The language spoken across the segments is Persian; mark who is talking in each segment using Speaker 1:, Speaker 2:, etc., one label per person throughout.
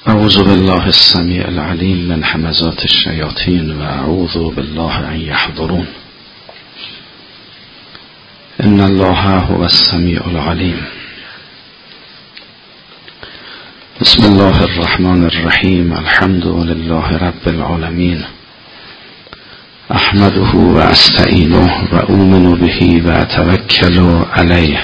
Speaker 1: اعوذ بالله السمیع العلیم من همزات الشیاطین و اعوذ بالله ان یحضرون. ان الله هو السمیع العلیم. بسم الله الرحمن الرحیم. الحمد لله رب العالمین. احمده و استعینه و اؤمن به و اتوکل علیه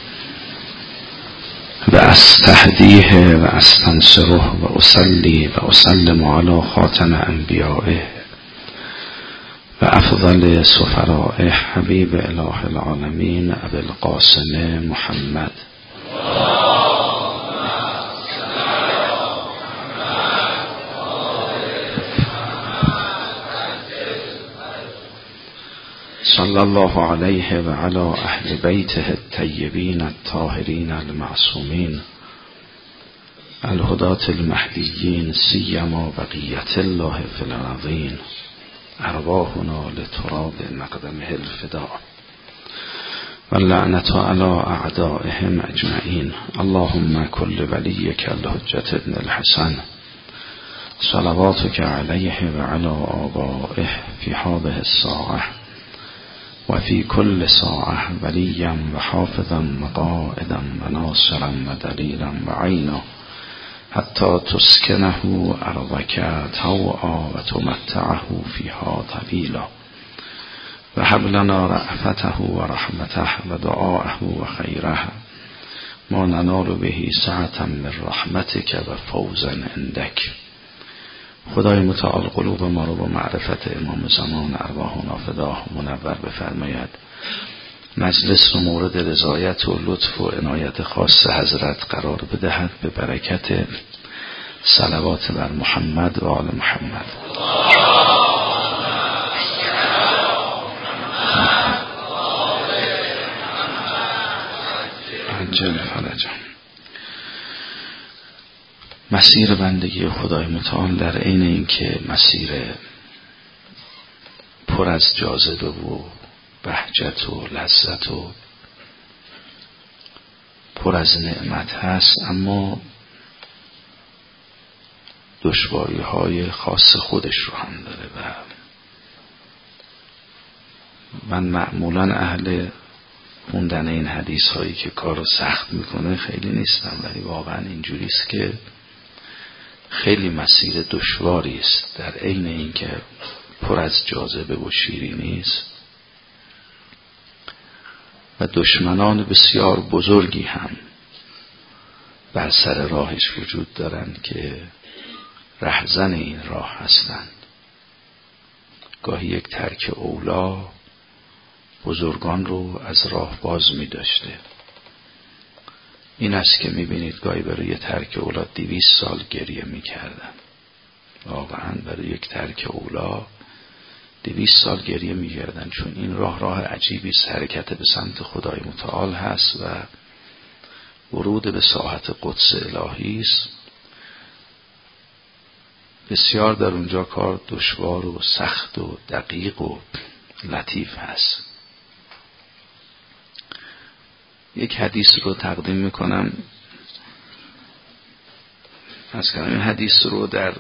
Speaker 1: و استهدیه و استنصره و اصلی و اسلم علی خاتم انبیائه و افضل سفرائه حبیب اله العالمین ابی القاسم محمد. صلی الله علیه و علی اهل بیته الطیبین الطاهرین المعصومین الهداة المهدیین سیما بقیة الله فی الارضین ارواحنا لتراب مقدمه الفداء واللعنة علی اعدائهم اجمعین. اللهم کل ولیک الحجة ابن الحسن صلواتک علیه و علی آبائه فی هذه الساعة و فی کل ساعة ولیا و حافظا و قائدا و ناصرا و دلیلا و عینا حتی تسکنه ارضک طوعا و تمتعه فیها طویلا و هب لنا رأفته و رحمته و دعاءه و خیره ما ننال به سعة من رحمتک و فوزا عندک. خدای متعال قلوب ما رو با معرفت امام زمان ارواحنا فداه منور بفرماید. مجلس رو مورد رضایت و لطف و عنایت خاص حضرت قرار بدهد به برکت صلوات بر محمد و آل محمد. عجل فرجا. مسیر بندگی خدای متعال در عین اینکه مسیر پر از جاذبه و بهجت و لذت و پر از نعمت هست، اما دشواری های خاص خودش رو هم داره و من معمولا اهل خوندن این حدیث هایی که کار رو سخت میکنه خیلی نیستم، ولی واقعا اینجوری است که خیلی مسیر دشواری است در عین اینکه پر از جاذبه و شیرینی است و دشمنان بسیار بزرگی هم بر سر راهش وجود دارند که رهزن این راه هستند. گاهی یک ترک اولا بزرگان رو از راه باز می داشته. این است که میبینید گاهی برای یک ترک اولا 200 سال گریه میکردن. واقعا برای یک ترک اولا 200 سال گریه میکردن، چون این راه عجیبی است، حرکت به سمت خدای متعال هست و ورود به ساحت قدس الهی است. بسیار در اونجا کار دشوار و سخت و دقیق و لطیف هست. یک حدیث رو تقدیم میکنم. از کنم این حدیث رو در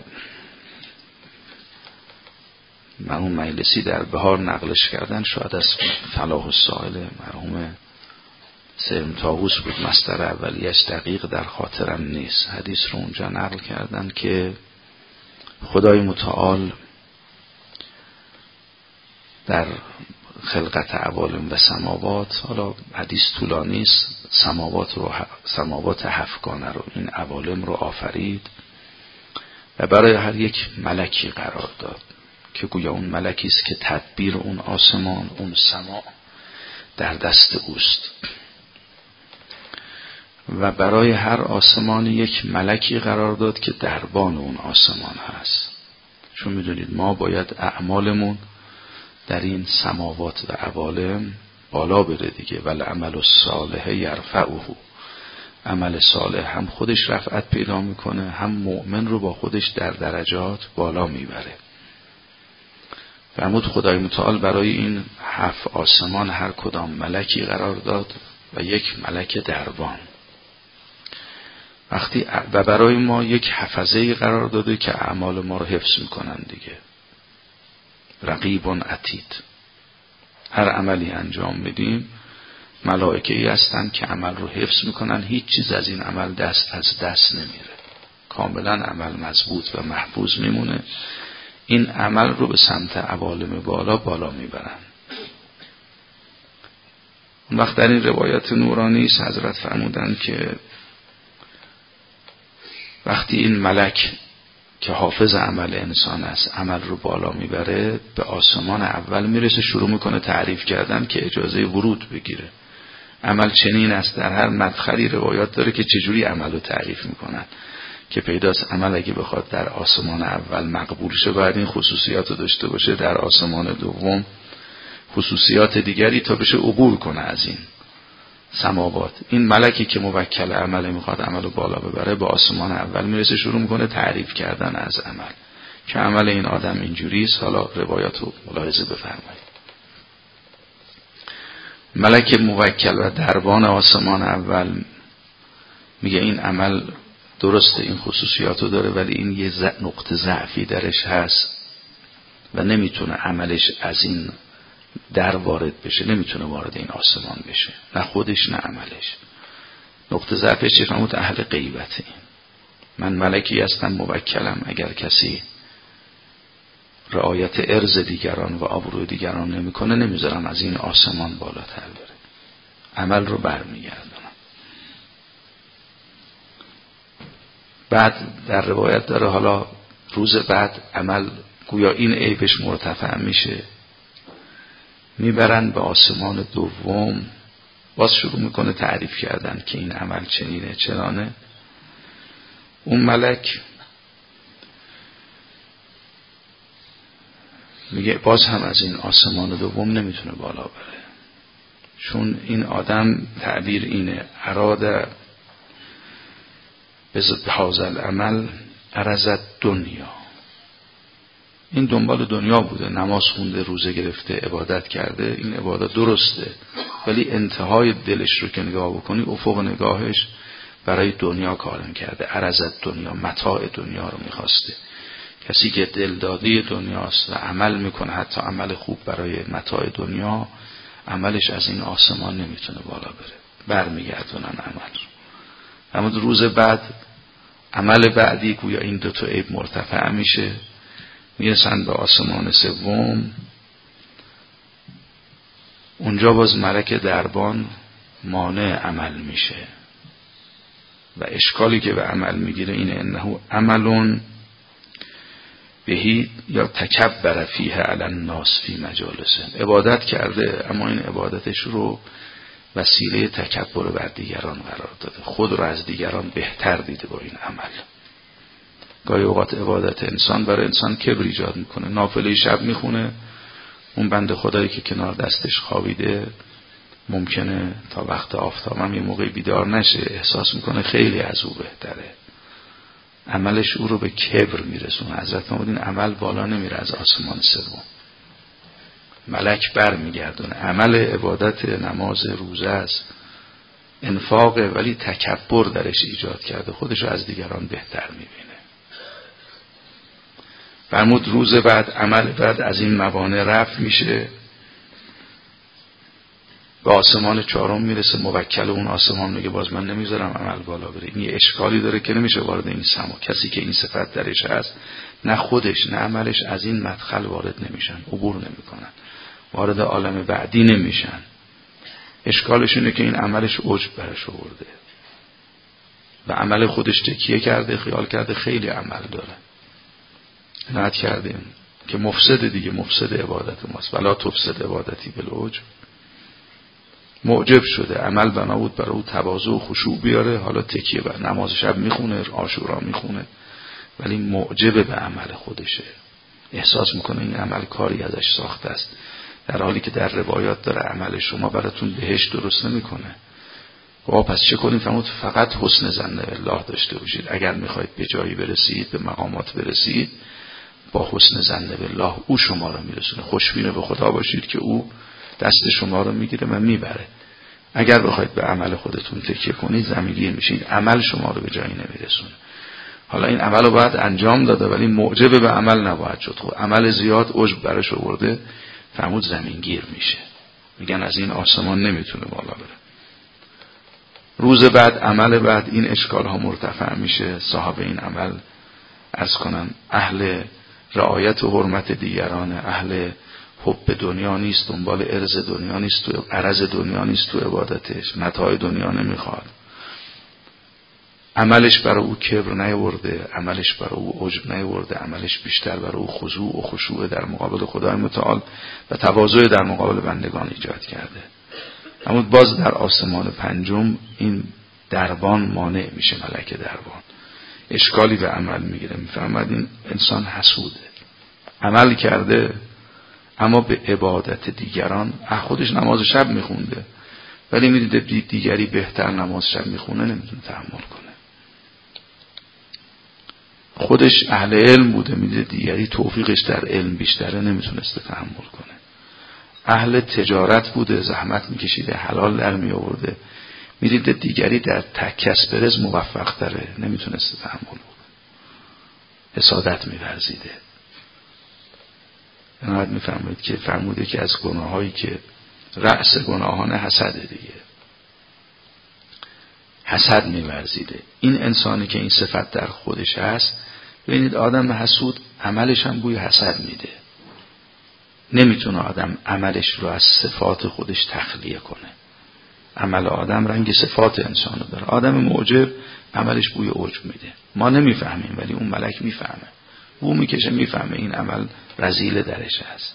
Speaker 1: مرحوم مجلسی در بهار نقلش کردن، شاید از فلاح السائل مرحوم سیم طاووس بود، مصدر اولیش دقیق در خاطرم نیست. حدیث رو اونجا نقل کردن که خدای متعال در خلقت عوالم و سماوات، حالا حدیث طولانی است، سماوات هفتگانه رو، این عوالم رو آفرید و برای هر یک ملکی قرار داد که گویا اون ملکی است که تدبیر اون آسمان، اون سما در دست اوست و برای هر آسمان یک ملکی قرار داد که دربان اون آسمان هست. چون میدونید ما باید اعمالمون در این سماوات و عوالم بالا بره دیگه. والعمل الصالح یرفعه، عمل صالح هم خودش رفعت پیدا میکنه، هم مؤمن رو با خودش در درجات بالا میبره. فرمود خدای متعال برای این 7 آسمان هر کدام ملکی قرار داد و یک ملک دربان وقتی و برای ما یک حفظه‌ای قرار داده که اعمال ما رو حفظ میکنن دیگه. رقیب عتید. هر عملی انجام میدیم ملائکه‌ای هستن که عمل رو حفظ میکنن، هیچ چیز از این عمل از دست نمیره، کاملا عمل مضبوط و محفوظ میمونه. این عمل رو به سمت عوالم بالا میبرن. اون وقت در این روایت نورانی حضرت فرمودن که وقتی این ملک که حافظ عمل انسان است عمل رو بالا میبره، به آسمان اول میرسه، شروع میکنه تعریف کردن که اجازه ورود بگیره. عمل چنین است، در هر مدخلی روایات داره که چجوری عمل رو تعریف میکنن که پیداست عمل اگه بخواد در آسمان اول مقبول شه باید این خصوصیات رو داشته باشه، در آسمان دوم خصوصیات دیگری تا بشه عبور کنه از این سماوات. این ملکی که موکل عمل میخواد عمل رو بالا ببره، به آسمان اول میرسه، شروع میکنه تعریف کردن از عمل که عمل این آدم اینجوریست. حالا روایات رو ملاحظه بفرمایید. ملک موکل و دربان آسمان اول میگه این عمل درسته، این خصوصیاتو داره، ولی این یه نقطه ضعفی درش هست و نمیتونه عملش از این در وارد بشه، نمیتونه وارد این آسمان بشه، نه خودش نه عملش. نقطه ضعفش چه؟ فرمود اهل غیبته. من ملکی هستم موکلم، اگر کسی رعایت ارض دیگران و آبروی دیگران نمیکنه نمیذارم از این آسمان بالاتر بره، عمل رو برمیگردونم. بعد در روایت داره حالا روز بعد عمل گویا این عیبش مرتفع میشه، میبرن به آسمان دوم، باز شروع میکنه تعریف کردن که این عمل چنینه چنانه. اون ملک میگه باز هم از این آسمان دوم نمیتونه بالا بره، چون این آدم تعبیر اینه اراده به هذا العمل ارزت دنیا، این دنبال دنیا بوده، نماز خونده، روزه گرفته، عبادت کرده، این عبادت درسته، ولی انتهای دلش رو که نگاه بکنی افق نگاهش برای دنیا کار میکرده، ارزت دنیا، متاع دنیا رو میخواسته. کسی که دلداده دنیاست و عمل میکنه حتی عمل خوب برای متاع دنیا، عملش از این آسمان نمیتونه بالا بره، برمیگردونن عمل. اما روز بعد عمل بعدی گویا این دوتا عیب مرتفع میشه، میرسن به آسمان سوم. اونجا باز ملک دربان مانع عمل میشه و اشکالی که به عمل میگیره اینه انه عملون بهی یا تکبر فیه علی الناس فی مجالسه، عبادت کرده اما این عبادتش رو وسیله تکبر بر دیگران قرار داده، خود رو از دیگران بهتر دیده با این عمل. گاهی اوقات عبادت انسان برای انسان کبر ایجاد میکنه، نافله شب میخونه، اون بنده خدایی که کنار دستش خوابیده ممکنه تا وقت آفتاب هم یه موقع بیدار نشه، احساس میکنه خیلی از او بهتره، عملش او رو به کبر میرسونه. حضرت فرمودن عمل بالا نمیره از آسمان سوم، ملک بر میگردونه. عمل عبادت نماز روزه است، انفاقه، ولی تکبر درش ایجاد کرده، خودشو از دیگران بهتر میبینه. فرمود روز بعد عمل بعد از این موانع رفع میشه، به آسمان چهارم میرسه، موکل اون آسمان میگه باز من نمیذارم عمل بالا بره، این یه اشکالی داره که نمیشه وارد این سما. کسی که این صفت درش هست نه خودش نه عملش از این مدخل وارد نمیشن، عبور نمیکنن، وارد عالم بعدی نمیشن. اشکالش اینه که این عملش عجب برش آورده، به عمل خودش تکیه کرده، خیال کرده خیلی عمل داره. نهت کردیم که مفسد دیگه، مفسد عبادت ماست، ولا تفسد عبادتی بالعجب. معجب شده، عمل بنا بود برای او تواضع و خشوع بیاره، حالا تکیه بر نماز شب میخونه، عاشورا میخونه، ولی معجب به عمل خودشه، احساس میکنه این عمل کاری ازش ساخته است، در حالی که در روایات داره عمل شما براتون بهشت درست نمیکنه. پس چه کنید؟ فرمود فقط حسن ظن بالله داشته باشید، اگر میخواید به جایی برسید، به مقامات برسید، با حسن ظن بالله او شما رو میرسونه، خوشبین به خدا باشید که او دست شما رو میگیره و میبره. اگر بخواید به عمل خودتون تکیه کنید زمینگیر میشید، عمل شما رو به جایی نمیرسونه. حالا این عمل رو باید انجام داده ولی معجب به عمل نباید شد. خب عمل زیاد عجب برش آورده، فرمود زمینگیر میشه، میگن از این آسمان نمیتونه بالا بره. روز بعد، عمل بعد، این اشکال ها مرتفع میشه. صاحب این عمل از کنن اهل رعایت و حرمت دیگران، اهل حب دنیا نیست، دنبال عرض دنیا نیست، تو عرض دنیا نیست، تو عبادتش متاع دنیا نمیخواد. عملش برای او کبر نیورده، عملش برای او عجب نیورده، عملش بیشتر برای او خضوع و خشوع در مقابل خدای متعال و تواضع در مقابل بندگان ایجاد کرده. اما باز در آسمان پنجم این دربان مانع میشه، ملک دربان اشکالی به عمل میگیره، میفهمد این انسان حسوده، عمل کرده اما به عبادت دیگران، خودش نماز شب میخونده ولی میدیده دیگری بهتر نماز شب میخونه، نمیتونه تحمل کنه. خودش اهل علم بوده، میدیده دیگری توفیقش در علم بیشتره، نمیتونسته تحمل کنه. اهل تجارت بوده، زحمت میکشیده، حلال در میآورده، میدیده دیگری در کسب رزق موفق تره، نمیتونسته تحمل کنه، حسادت میورزیده. اینقدر میفهمید که فرموده که از گناهایی که رأس گناهان حسده دیگه، حسد میورزیده. این انسانی که این صفت در خودش هست، ببینید آدم حسود عملش هم بوی حسد میده. نمیتونه آدم عملش رو از صفات خودش تخلیه کنه. عمل آدم رنگ صفات انسانو داره. آدم معجب عملش بوی عجب میده، ما نمیفهمیم ولی اون ملک میفهمه، بو میکشه میفهمه این عمل رذیل درش هست.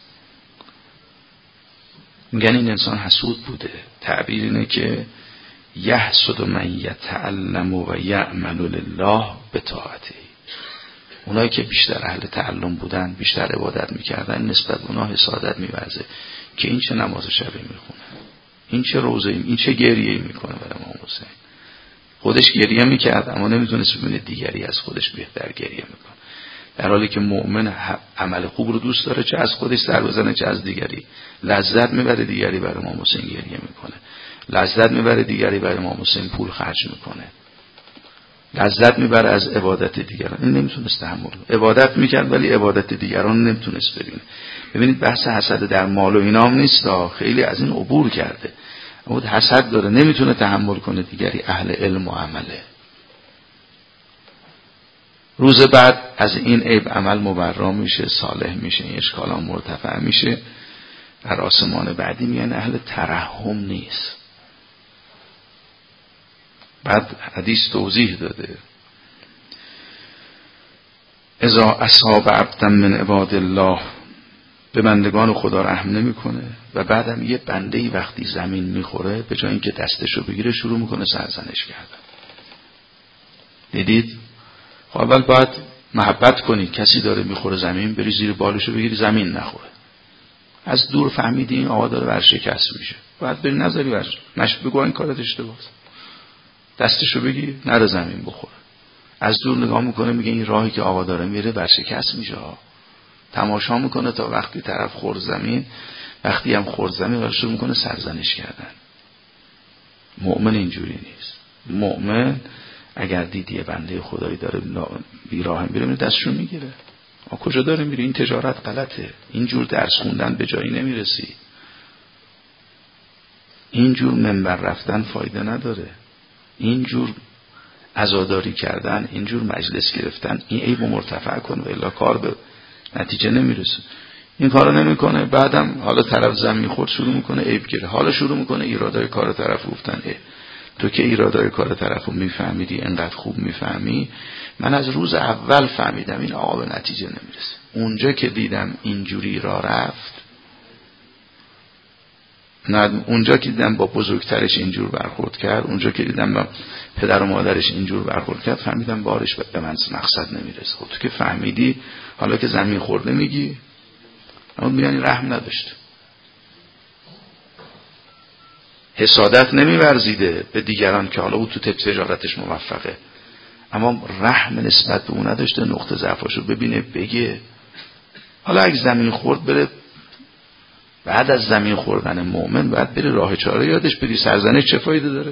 Speaker 1: میگن این انسان حسود بوده. تعبیر اینه که یحسد من یتعلم و یعمل لله بطاعته. اونایی که بیشتر اهل تعلم بودن، بیشتر عبادت میکردن، نسبت به اونها حسادت میورزه که این چه نماز شبی میخونه، این چه روزه، این چه گریه‌ای میکنه برای امام حسین. خودش گریه میکرد اما نمیتونست ببینه دیگری از خودش بهتر گریه میکنه، در حالی که مؤمن عمل خوب رو دوست داره، چه از خودش سر بزنه چه از دیگری. لذت میبره دیگری برای امام حسین گریه میکنه، لذت میبره دیگری برای امام حسین پول خرج میکنه، لذت میبره از عبادت دیگران. این نمیتونست تحمل کنه. عبادت میکرد ولی عبادت دیگران نمیتونست ببینه. ببینید بحث حسد در مال و اینام نیست، خیلی از این عبور کرده. اما حسد داره، نمیتونه تحمل کنه دیگری اهل علم و عمله. روز بعد از این عیب عمل مبرا میشه، صالح میشه، این اشکالان مرتفع میشه. در آسمان بعدی میگن اهل ترحم نیست. بعد حدیث توضیح داده اذا اصاب عبدا من عباد الله، به بندگان خدا رحم نمیکنه. و بعدم یه بنده‌ای وقتی زمین میخوره به جای اینکه دستشو بگیره شروع میکنه سرزنش کردن. دیدید؟ خب اول باید محبت کنید، کسی داره میخوره زمین بری زیر بالشو بگیری زمین نخوره. از دور فهمیدی این آقا داره ورشکست میشه، باید بری نذاری نش بگو این کارت اشتباهه، دستشو بگیر نره زمین بخوره. از دور نگاه میکنه میگه این راهی که آقا داره میره ورشکست میشه تماشا میکنه تا وقتی طرف خورد زمین، وقتی هم خورد زمین شروع میکنه سرزنش کردن. مؤمن اینجوری نیست. مؤمن اگر دیدی بنده خدایی داره بیراه میره دستشو میگیره. کجا داره میره؟ این تجارت غلطه، اینجور درس خوندن به جایی نمیرسی، اینجور منبر رفتن فایده نداره، اینجور عزاداری کردن، اینجور مجلس گرفتن، این عیب مرتفع کن و الا کار به نتیجه نمیرسه. این کارو نمیکنه، بعدم حالا طرف زمین خورد شروع میکنه عیب گیره، حالا شروع میکنه ایرادای کار طرف گفتن. تو که ایرادای کار طرفو میفهمیدی، انقدر خوب میفهمی، من از روز اول فهمیدم این آقا به نتیجه نمیرسه. اونجا که دیدم اینجوری را رفت، نه اونجا که دیدم با بزرگترش اینجور برخورد کرد، اونجا که دیدم با پدر و مادرش اینجور برخورد کرد، فهمیدم بارش به من مقصد نمیرسه. خب تو که فهمیدی، حالا که زمین خورده میگی، اما میگن رحم نداشت، حسادت نمیورزیده به دیگران که حالا او تو تجارتش موفقه، اما رحم نسبت به اون نداشته، نقطه ضعفاشو ببینه بگه. حالا اگه زمین خورد بره بعد از زمین خوردن مؤمن باید بری راه چاره یادش بدی. سرزنش چه فایده داره؟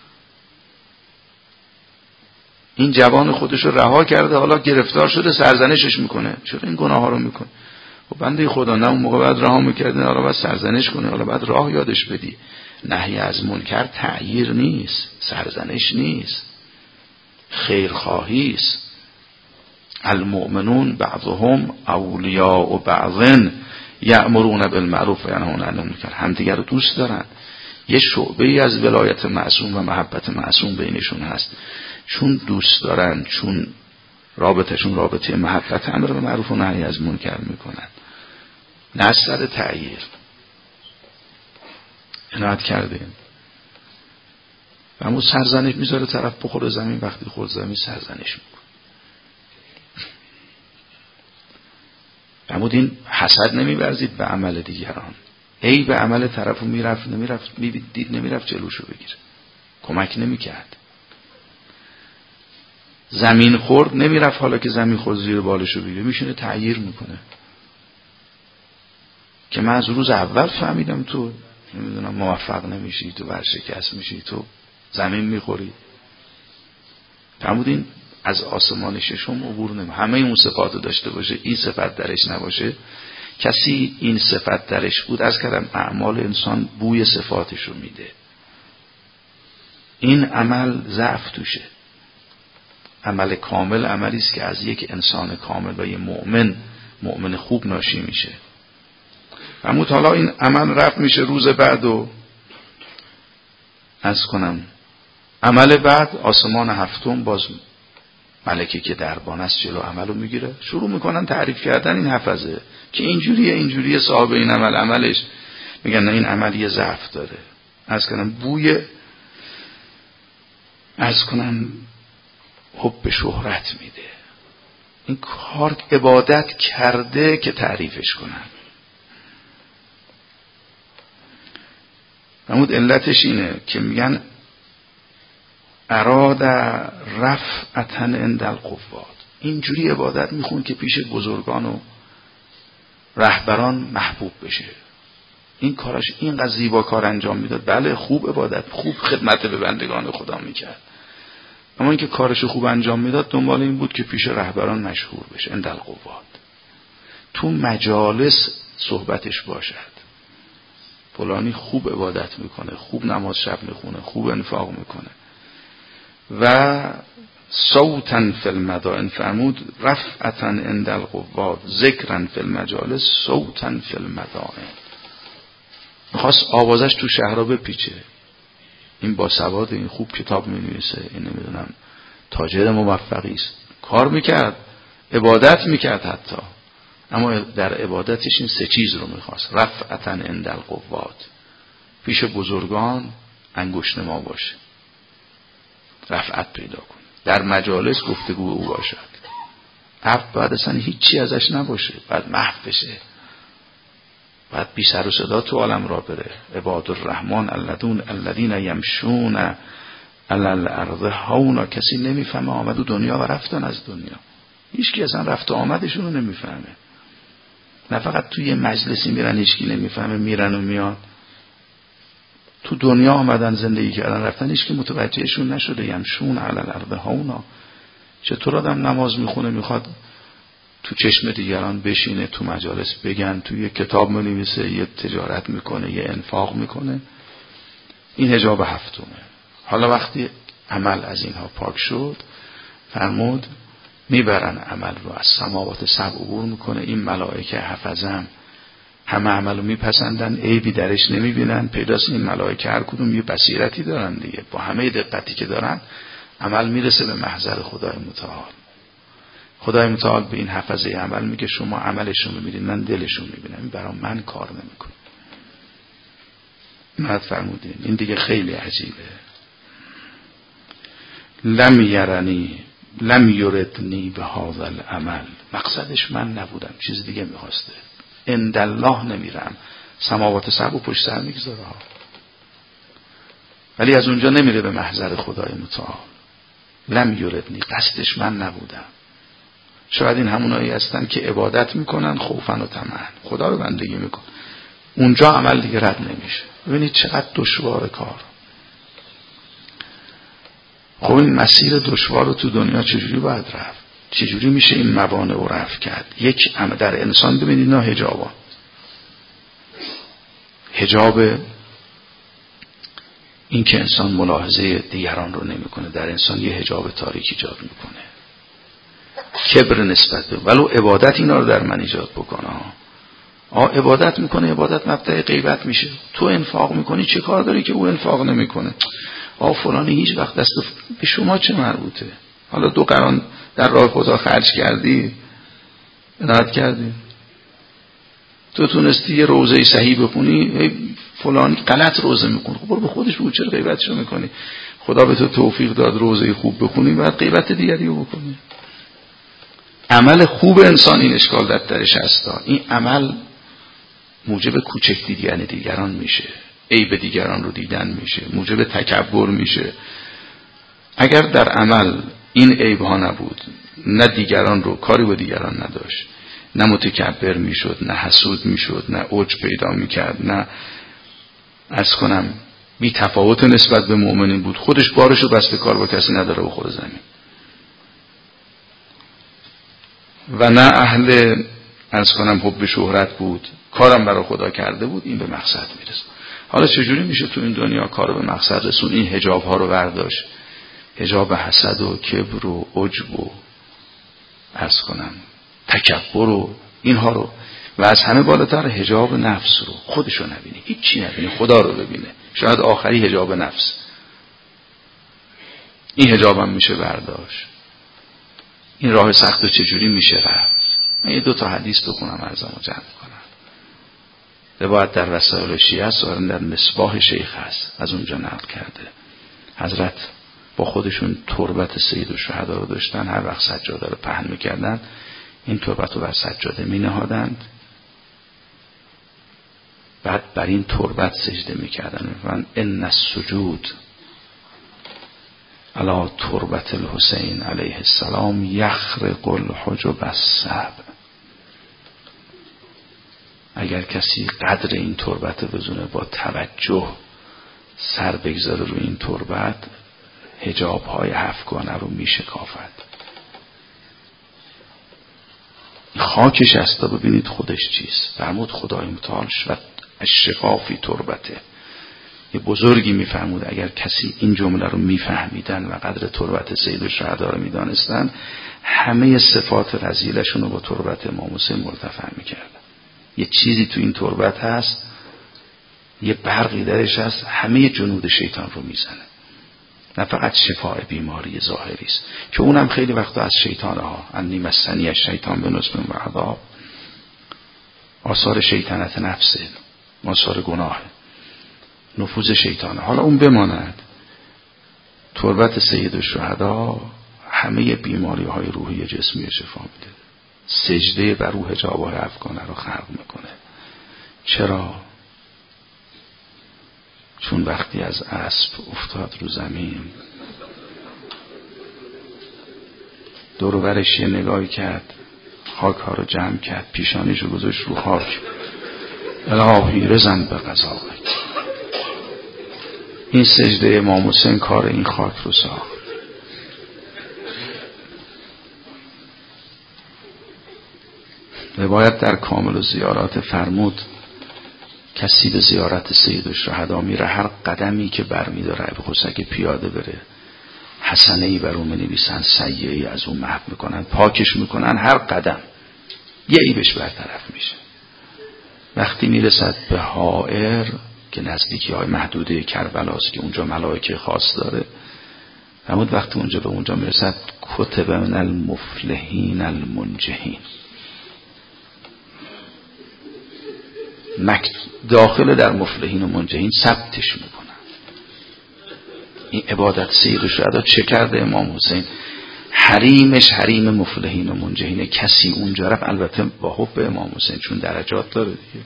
Speaker 1: این جوان خودش رو رها کرده، حالا گرفتار شده سرزنشش میکنه. چرا این گناه ها رو میکنه؟ و بنده خدا نه اون موقع بعد رها میکردین، حالا بعد سرزنش کنه، حالا بعد راه یادش بدی. نهی از منکر تعییر نیست، سرزنش نیست، خیرخواهی است. المؤمنون بعضهم اولیاء بعض یأمرون بالمعروف و ینهون عن المنکر. همدیگر رو دوست دارن. یه شعبه ای از ولایت معصوم و محبت معصوم بینشون هست. چون دوست دارن، چون رابطهشون رابطه محبت، امر به معروف و نهی از منکر میکنن، نه از سر تعییر. عنایت کردیم. و همون سرزنش میذاره طرف بخوره زمین، وقتی خورد زمین سرزنش میکنه. همون این حسد نمیورزید به عمل دیگران. ای به عمل طرفو میرفت نمیرفت جلوشو بگیره، کمک نمیکرد. زمین خورد نمیرفت، حالا که زمین خورد زیر بالشو بگیره، میشونه تعییر میکنه که من از روز اول فهمیدم تو نمیدونم موفق نمیشی، تو ورشکست میشی، تو زمین میخوری. فرمودین از آسمان ششم عبور نمی. همه اون صفاتو داشته باشه، این صفت درش نباشه. کسی این صفت درش بود، از کردم اعمال انسان بوی صفاتشو میده. این عمل ضعف توشه. عمل کامل عملی است که از یک انسان کامل و یک مؤمن خوب ناشی میشه. اما حالا این عمل رفت میشه روز بعد و از کنم عمل بعد آسمان هفتم باز ملکه که دربان است جلو عملو میگیره، شروع میکنن تعریف کردن این حفظه که اینجوریه صاحب این عملش میگن نه این عمل یه ضعف داره. از کنم بوی حب شهرت میده. این کار عبادت کرده که تعریفش کنن. نمود علتش اینه که میگن اراد رفعتن عند القوات. اینجوری عبادت میخون که پیش بزرگان و رهبران محبوب بشه. این کاراش اینقدر زیبا کار انجام میداد، بله خوب عبادت، خوب خدمت به بندگان خدا میکرد، اما اینکه کارش خوب انجام میداد دنبال این بود که پیش رهبران مشهور بشه. عند القوات، تو مجالس صحبتش باشد، فلانی خوب عبادت میکنه، خوب نماز شب میخونه، خوب انفاق میکنه. و صوتن فی المدائن، فرمود رفعتن عند القوات ذکرن فی المجالس صوتن فی المدائن. میخواست آوازش تو شهرها بپیچه. این با سواد، این خوب کتاب مینویسه، این نمیدونم تاجر موفقی است، کار میکرد، عبادت میکرد حتی، اما در عبادتش این سه چیز رو میخواست. رفعتن عند القوات، پیش بزرگان انگشت ما باشه، رفعت پیدا کن، در مجالس گفتگو او باشد. عفو باید اصلا هیچی ازش نباشه، باید محو بشه، باید بی سر و صدا تو عالم را بره. عباد الرحمن الذین یمشون علی الارض هونا. کسی نمیفهمه آمد و دنیا و رفتن از دنیا. هیچکی اصلا رفت و آمدشون رو نمیفهمه. نه فقط توی مجلسی میرن هیچکی نمیفهمه، میرن و میان. تو دنیا آمدن، زندگی کردن، رفتن، هیچکی متوجهشون نشده. یمشون علی الارض هونا. چطور آدم نماز میخونه میخواد تو چشم دیگران بشینه، تو مجالس بگن، تو یه کتاب منویسه، یه تجارت میکنه، یه انفاق میکنه. این حجاب هفتمه. حالا وقتی عمل از اینها پاک شد، فرمود میبرن عمل رو از سماوات سبع عبور میکنه. این ملائکه حفظم همه عملو میپسندن، عیبی درش نمیبینن. پیداست این ملائکه هر کدوم یه بصیرتی دارن دیگه، با همه دقتی که دارن عمل میرسه به محضر خدای متعال. خدای متعال به این حفظه عمل میگه شما عملشون رو میبینید، من دلشون میبینم، این برای من کار نمیکنه. نهایت فرمودین این دیگه خیلی عجیبه. لم یردنی به هذا العمل. مقصدش من نبودم، چیز دیگه میخواسته. عند الله نمیرم، سماوات سبع پشت سر میگذاره، ولی از اونجا نمیره به محضر خدای متعال. لم یردنی، قصدش من نبودم. شاید این همونایی هستن که عبادت میکنن خوفن و طمعن، خدا رو بندگی میکنن، اونجا عمل دیگه رد نمیشه. ببینید چقدر دشوار کار. خب این مسیر دشوار رو تو دنیا چجوری باید رفت؟ چجوری میشه این موانع رو رفع کرد؟ یک در انسان ببینید اینا حجابا. حجاب این که انسان ملاحظه دیگران رو نمیکنه، در انسان یه حجاب تاریک ایجاد میکنه. کبر نسبت به ولو عبادت اینا رو در من ایجاد بکنه. عبادت میکنه، عبادت مبدأ غیبت میشه. تو انفاق میکنی، چه کار داری که او انفاق نمیکنه؟ فلانی هیچ وقت دست به شما چه مربوطه؟ حالا 2 قران در راه خدا خرج کردی، عنایت کردی، تو تونستی یه روزه صحیح بخونی، فلانی غلط روزه میکنه، خب برو به خودش بگو چرا غیبتشو میکنی؟ خدا به تو توفیق داد روزه خوب بخونی، بعد غیبت دیگری رو بکنی. عمل خوب انسان این اشکال درش هست. این عمل موجب کوچک دیدن دیگران میشه، عیب دیگران رو دیدن میشه، موجب تکبر میشه. اگر در عمل این عیب ها نبود، نه دیگران رو کاری با دیگران نداشت، نه متکبر میشد، نه حسود میشد، نه عجب پیدا میکرد، نه عرض کنم بی تفاوت نسبت به مؤمنین بود، خودش بارشو بسته کار با کسی نداره بخوره زمین، و نه اهل عرض کنم حب شهرت بود، کارم برای خدا کرده بود، این به مقصد میرسه. حالا چجوری میشه تو این دنیا کارو به مقصد رسون؟ این حجاب ها رو برداشت، حجاب حسد و کبر و عجب و عرض کنم تکبر و اینها رو، و از همه بالاتر حجاب نفس رو، خودشو نبینه، هیچی نبینه، خدا رو ببینه، شاید آخری حجاب نفس. این حجاب هم میشه برداشت. این راه سخت چجوری میشه رفت؟ من یه 2 تا حدیث بخونم عرضمو جمع کنم. روایت در وسائل شیعه است، در مصباح شیخ هست، از اونجا نقل کرده. حضرت با خودشون تربت سید الشهدا رو داشتن، هر وقت سجاده رو پهن میکردن این تربت رو بر سجاده می نهادند، بعد بر این تربت سجده میکردن، میفرمایند ان السجود علی تربت الحسین علیه السلام یخرق الحجب السبع. اگر کسی قدر این تربت بزنه، با توجه سر بگذاره روی این تربت، حجاب های 7گانه رو میشکافد. خاکش است، ببینید خودش چیست. فرمود خدای متعال و الشفافی تربته. یه بزرگی میفرمود اگر کسی این جمله رو میفهمیدن و قدر تربت سید الشهدا رو میدانستن، همه صفات رذیلشون رو با تربت امام حسین مرتفع میکردن. یه چیزی تو این تربت هست، یه برقی درش هست، همه جنود شیطان رو میزنه. نه فقط شفای بیماری ظاهری است که اونم خیلی وقتا از شیطانه ها، انی مسنی الشیطان بنصب و عذاب، آثار شیطنت نفسه، آثار گناه، نفوذ شیطانه. حالا اون بماند، تربت سید الشهدا همه بیماری های روحی جسمی شفا میده. سجده بر روح حجاب های 7گانه رو خلق میکنه. چرا؟ چون وقتی از اسب افتاد رو زمین، دور و برش یه نگاهی کرد، خاک ها رو جمع کرد، پیشانیش رو گذاشت رو خاک، الهی رزن به قضاوت. این سجده امام حسین کار این خاک رو ساخت. روایت در کامل الزیارات فرمود کسی به زیارت سید الشهدا میره، هر قدمی که برمیداره، بخصوص اگه پیاده بره، حسنه‌ای بر اون می‌نویسن، سیئه‌ای از اون محو میکنن، پاکش میکنن، هر قدم یه عیبش برطرف میشه. وقتی میرسد به حائر که نزدیکی های محدوده کربلاست که اونجا ملائکه خاص داره، فرمود وقتی اونجا به اونجا میرسد کتب من المفلحین المنجحین، داخل در مفلحین و منجحین ثبتش میکنن. این عبادت سید الشهدا چه کرده امام حسین؟ حریمش حریم مفلحین و منجحین. کسی اونجا رفت، البته با حب امام حسین چون درجات داره دیگه،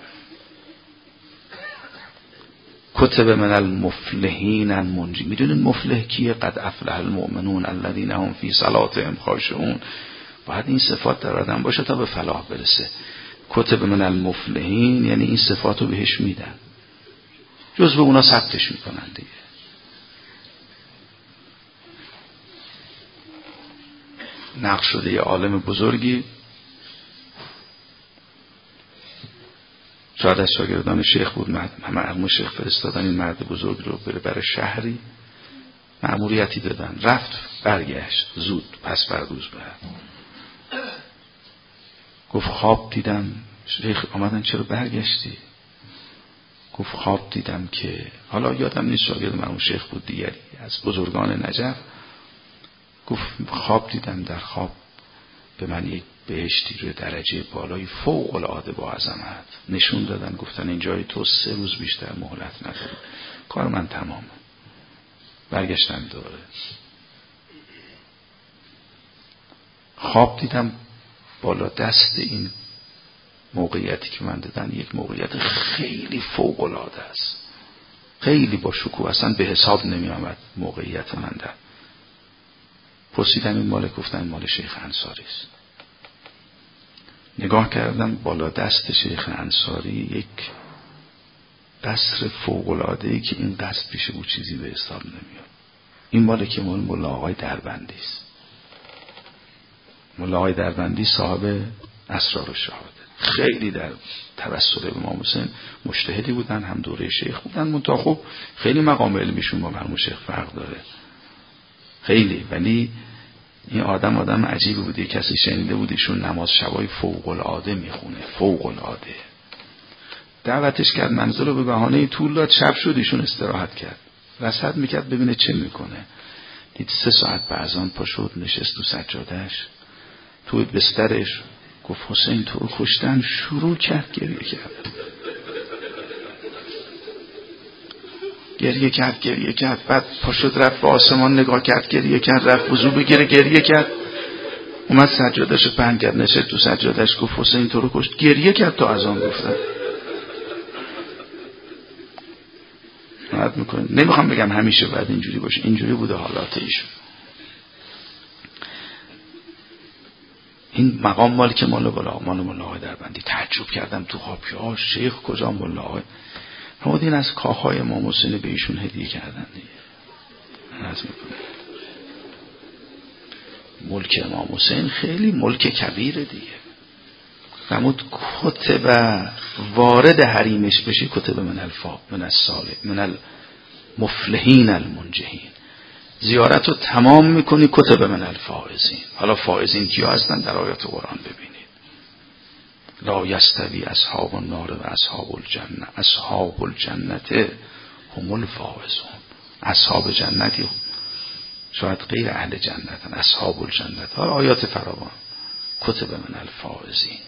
Speaker 1: کتب من المفلحین المنجحین. میدونین مفلح کیه؟ قد افلح المؤمنون الذین هم فی صلاتهم خاشعون. باید این صفات در آدم باشه تا به فلاح برسه. کتب من المفلحین یعنی این صفاتو بهش میدن، جزو اونا ثبتش میکنن دیگه. نقل شده یه عالم بزرگی شاید از شاگردان شیخ بود، مرحوم شیخ فرستادن این مرد بزرگ رو بره برای شهری، مأموریتی دادن، رفت برگشت زود پس بر روز بعد. گفت خواب دیدم. شیخ آمدن چرا برگشتی؟ گفت خواب دیدم که، حالا یادم نیست شاگرد مرحوم شیخ بود دیگری از بزرگان نجف، گفت خواب دیدم، در خواب به من یک بهشتی روی درجه بالای فوق العاده با عظمت نشون دادن، گفتن این جای تو 3 روز بیشتر مهلت نداری، کار من تمام. برگشتم دوره. خواب دیدم بالا دست این موقعیتی که من دادن یک موقعیت خیلی فوق العاده است، خیلی با شکوه، اصلا به حساب نمی آمد موقعیت من در. پرسیدم این مال؟ گفتن مال شیخ انصاری است. نگاه کردم بالا دست شیخ انصاری یک قصر فوق العاده ای که این قصر پیش او چیزی به حساب نمیاد. این مال که مال مولا آقای دربندی است. مولا آقای دربندی صاحب اسرار الشهاده، خیلی در توسل امام حسین مجتهدی بودن، هم دوره شیخ بودن، منتها خب خیلی مقام علمیشون با مرحوم شیخ فرق داره خیلی. ولی این آدم عجیبی بوده، کسی شنیده بود ایشون نماز شبای فوق العاده میخونه، فوق العاده. دعوتش کرد منزل رو، به بهانه طول داد، شب شد ایشون استراحت کرد، رصد میکرد ببینه چه میکنه. دید 3 ساعت بعد از آن پا شد، نشست تو سجادش توی بسترش، گفت حسین تو رو کشتن. شروع کرد گریه کرد، گریه کرد. بعد پا شد رفت به آسمان نگاه کرد، گریه کرد، رفت وضو بگیره، گریه کرد، اومد سجادش رو پهن کرد، نشست تو سجادش، گفت حسین تو رو کشت. گریه کرد تا از آن گفتن. نمیخوام بگم همیشه باید اینجوری باشه، اینجوری بوده حالات ایشون. این مقام مال که مال مولا آقای دربندی. تعجب کردم تو خواب که شیخ کجا مولا آقای این از کاخهای امام حسین به ایشون هدیه کردن دیگه. ملک امام حسین خیلی ملک کبیره دیگه. فرمود کتب وارد حریمش بشی کتب من المفلحین المنجحین، زیارت رو تمام میکنی کتب من الفائزین. حالا فائزین کیا هستن؟ در آیات قرآن ببینید. لا یستوی اصحاب النار و اصحاب الجنه، اصحاب الجنت هم الفائزون. اصحاب جنتی شاید غیر اهل جنتن، اصحاب الجنت. حالا آیات فراوان کتب من الفائزین.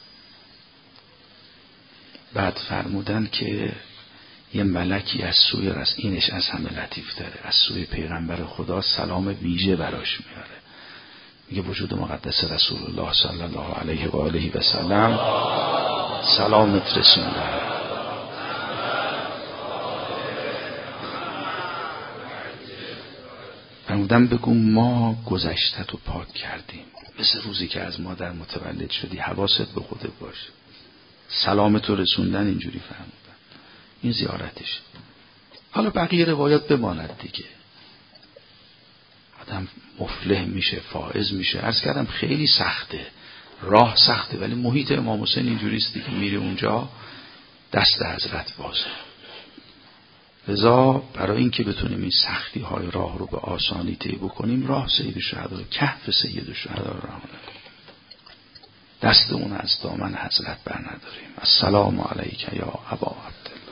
Speaker 1: بعد فرمودن که یه ملکی از سوی اینش از همه لطیف داره، از سوی پیغمبر خدا سلام ویژه براش میاره، میگه وجود مقدس رسول الله صلی الله علیه و آله و سلم سلامت رسونده. فرمودن بگو ما گذشتت رو پاک کردیم، مثل روزی که از مادر متولد شدی، حواست به خودت باش. سلامت رو رسوندن اینجوری فرمودن. این زیارتش. حالا بقیه روایات بماند دیگه. آدم مفلح میشه، فائز میشه. عرض کردم خیلی سخته، راه سخته، ولی محیط امام حسین اینجوریست دیگه، میره اونجا دست حضرت بازه. لذا برای اینکه بتونیم این سختی های راه رو به آسانی طی بکنیم، راه سید الشهدا، کهف سید الشهدا رو راه نداریم، دستمون از دامن حضرت بر نداریم. السلام علیک یا ابا عبدالله.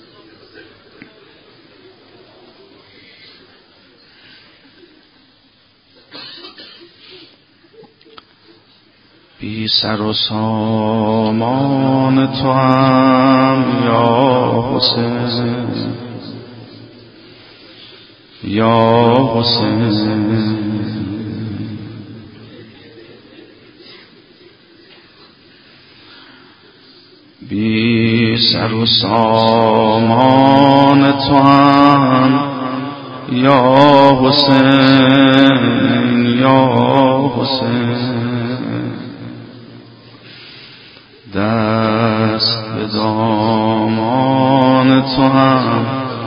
Speaker 1: بی سر و سامان تو هم یا حسین، یا حسین. بی سر و سامان تو هم یا حسین، یا حسین. در تو هم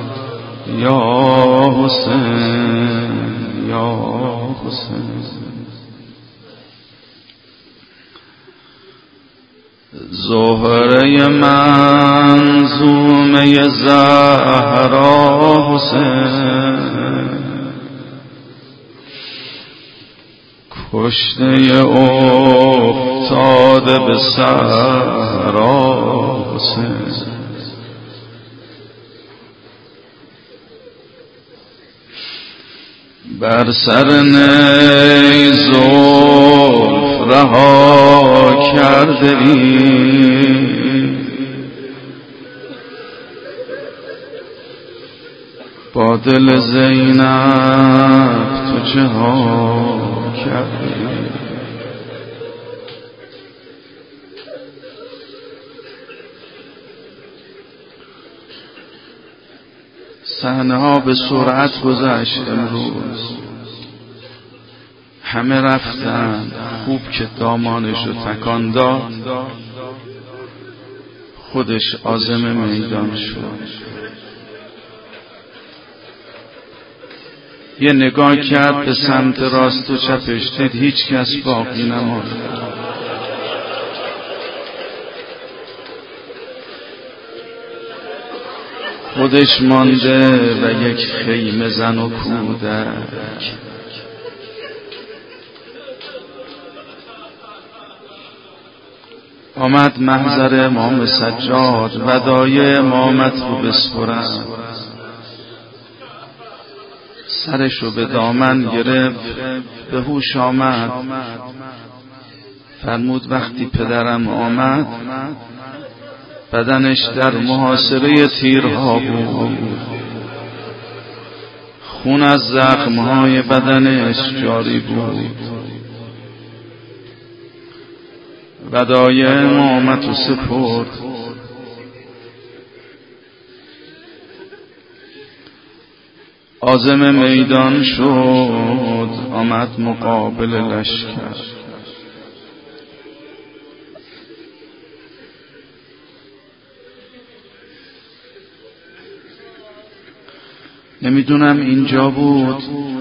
Speaker 1: یا حسین یا حسین. زهره منظومه زهرا حسین، کشته افتاده به صحرا حسین. بر سر نی زلف رها کرده ای، با دل زینب تو چه ها کرده ای. صحنه ها به سرعت گذشت امروز، همه رفتن. خوب که دامانشو تکان داد، خودش عازم میدان شد. یه نگاه کرد به سمت راست و چپش، دید هیچ کس باقی نماند. خودش مانده و یک خیمه زن و کودک. آمد محضر امام سجاد، ودایع امامت رو بسپرد. سرشو به دامن گرفت، به هوش آمد. فرمود وقتی پدرم آمد، بدنش در محاصره تیرها بود، خون از زخمهای بدنش جاری بود. ودایع امامت رو سپرد. عازم میدان شد، آمد مقابل لشکر. نمیدونم اینجا بود.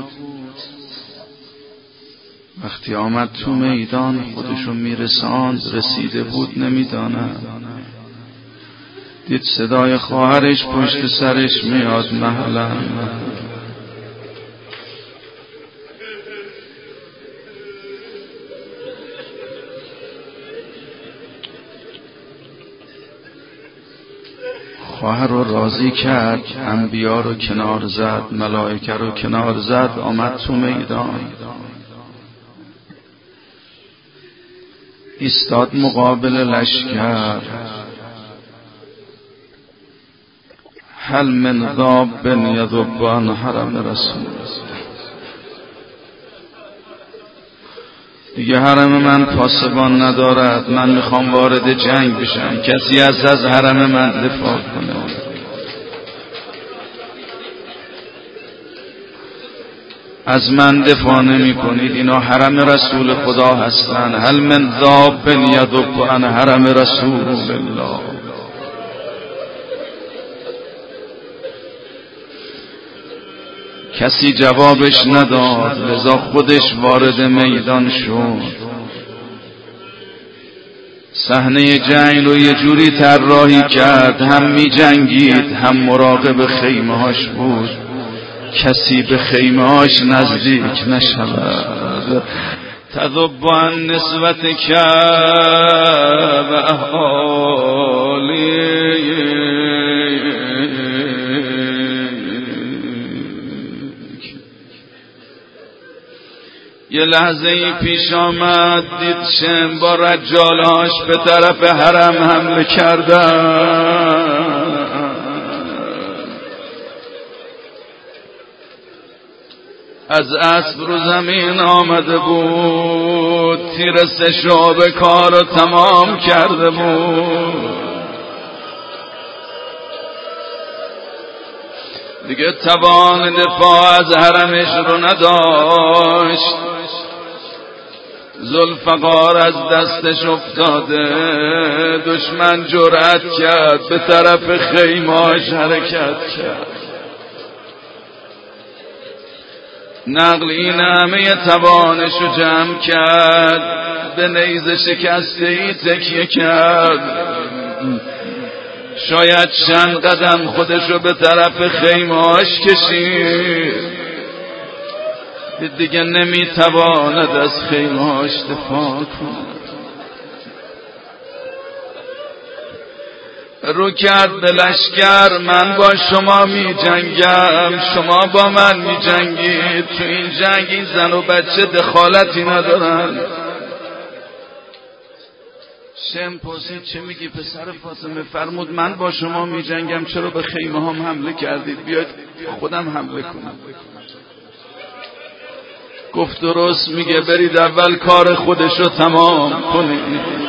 Speaker 1: وقتی آمد تو میدان خودشو میرساند، رسیده بود نمیدانم. دید صدای خواهرش پشت سرش میاد محلا. خواهر رو راضی کرد، انبیا رو کنار زد، ملائکه رو کنار زد، آمد تو میدان. ایستاد مقابل لشکر. هل من ذاب یذب عن حرم رسول. دیگه حرم من پاسبان ندارد، من میخوام وارد جنگ بشم، کسی از حرم من دفاع کنه. از من دفاع نمی کنید، اینا حرم رسول خدا هستن. هل من ذاب یذب عن حرم رسول الله. کسی جوابش نداد، لذا خودش وارد میدان شد. صحنه جنگ رو یه جوری طراحی کرد، هم می جنگید هم مراقب خیمه هاش بود، کسی به خیمه هاش نزدیک نشود. تذب عن نسوتک و اهالی. یه لحظه ای پیش آمد، دید شم با رجالهاش به طرف حرم حمله کردن. از اسب رو زمین آمده بود، تیر سه‌شعبه کارو تمام کرده بود. دیگه توان دفاع از حرمش رو نداشت، ذوالفقار از دستش افتاده، دشمن جرأت کرد به طرف خیمه‌اش حرکت کرد. نقل این همه توانشو جمع کرد، به نیزه شکسته‌ای تکیه کرد. شاید چند قدم خودشو به طرف خیمه‌اش کشید، دیگه نمیتواند از خیمه‌اش دفاع کند. رو کرد به لشکر، من با شما می جنگم، شما با من می جنگید. تو این جنگ این زن و بچه دخالتی ندارن. شم پرسید چه میگی پسر فاطمه؟ فرمود من با شما می جنگم، چرا به خیمه هم حمله کردید؟ بیاید خودم حمله کنم. گفت درست میگه، برید اول کار خودشو تمام کنید.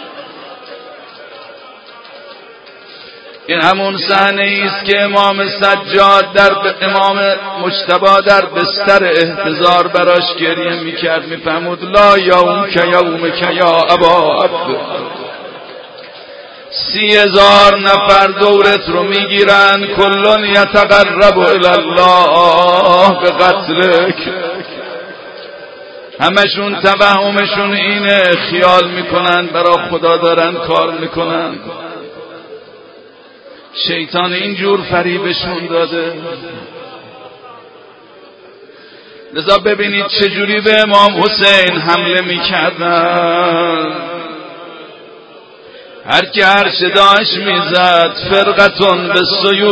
Speaker 1: این همون صحنه است که امام سجاد امام مجتبی در بستر احتضار براش گریه میکرد، میفهمود لا یوم که یوم که یا ابا عبد. 30,000 نفر دورت رو میگیرن، کلون یتقرب الی الله به قتلک. همشون توهمشون اینه، خیال میکنن برای خدا دارن کار میکنن. شیطان اینجور فریبشون داده. لذا ببینید چجوری به امام حسین حمله میکردن. هر که هر صداش میزد، فرقتون به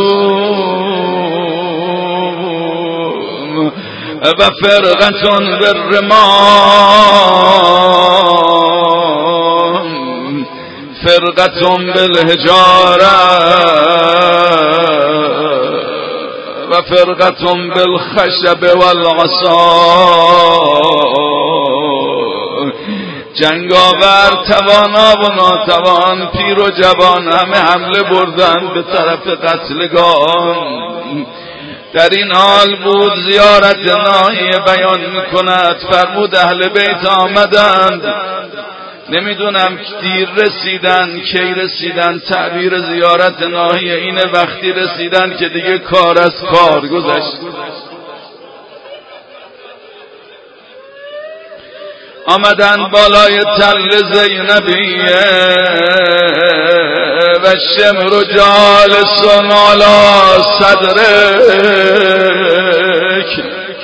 Speaker 1: سیوم و فرقتون به رمان، فرقتون بالحجاره و فرقتون بالخشب والعصا. جنگاور، توانا و ناتوان، پیر و جوان همه حمله بردن به طرف قتلگاه. در این حال بود زیارت ناحیه بیان میکند، فرمود اهل بیت آمدند، نمیدونم دیر رسیدن کی رسیدن. تعبیر زیارت ناحیه اینه وقتی رسیدن که دیگه کار از کار گذشت. آمدن بالای تل زینبیه و شمر جالسون علی صدرک.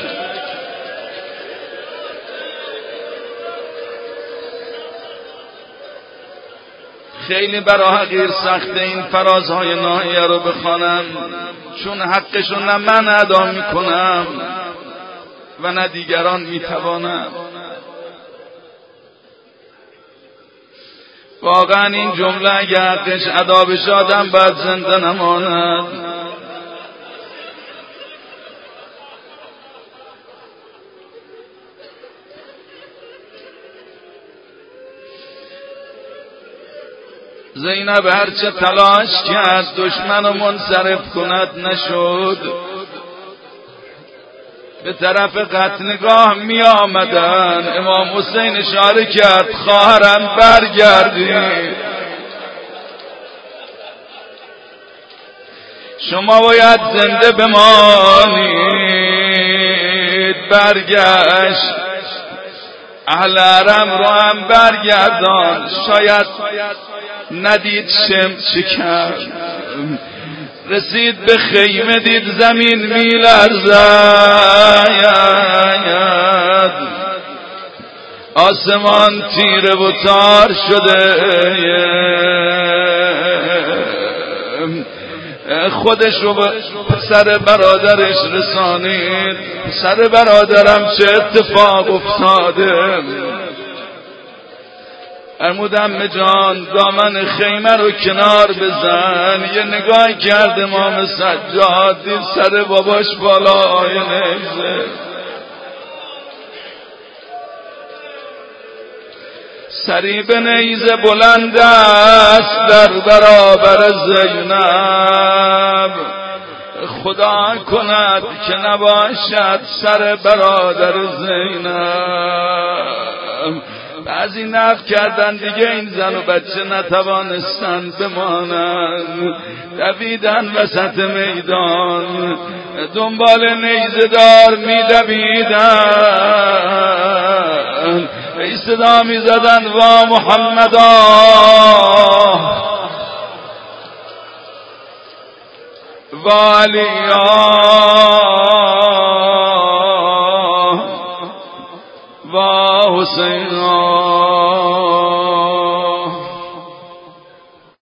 Speaker 1: خیلی برا حقیر سخته این فرازهای ناحیه رو بخوانم، چون حقشون نه من ادا میکنم و نه دیگران میتوانم. واقعا این جمله اگه حقش ادا بشه آدم باید زنده نماند. زینب هرچه تلاش کرد دشمن رو منصرف کند نشد. به طرف قتلگاه می آمدن. امام حسین اشاره کرد خواهرم برگردی، شما باید زنده بمانید. برگشت، اهل حرم رو هم برگردان. شاید ندید شم چی کرد. رسید به خیمه دید زمین میلرزد، آسمان تیره و تار شده. خودش رو به پسر برادرش رسانید. پسر برادرم چه اتفاق افتاده؟ فرمودم جان دامن خیمه رو کنار بزن. یه نگاه کرد امام سجاد، دید سر باباش بالای نیزه. سری به نیزه بلند است در برابر زینب. خدا کند که نباشد سر برادر زینب. بعضی نقد کردن دیگه این زن و بچه نتوانستن بمانند، دویدن وسط میدان دنبال نیزه دار میدویدن، ای صدا میزدن وا محمدا و علیا و حسینا.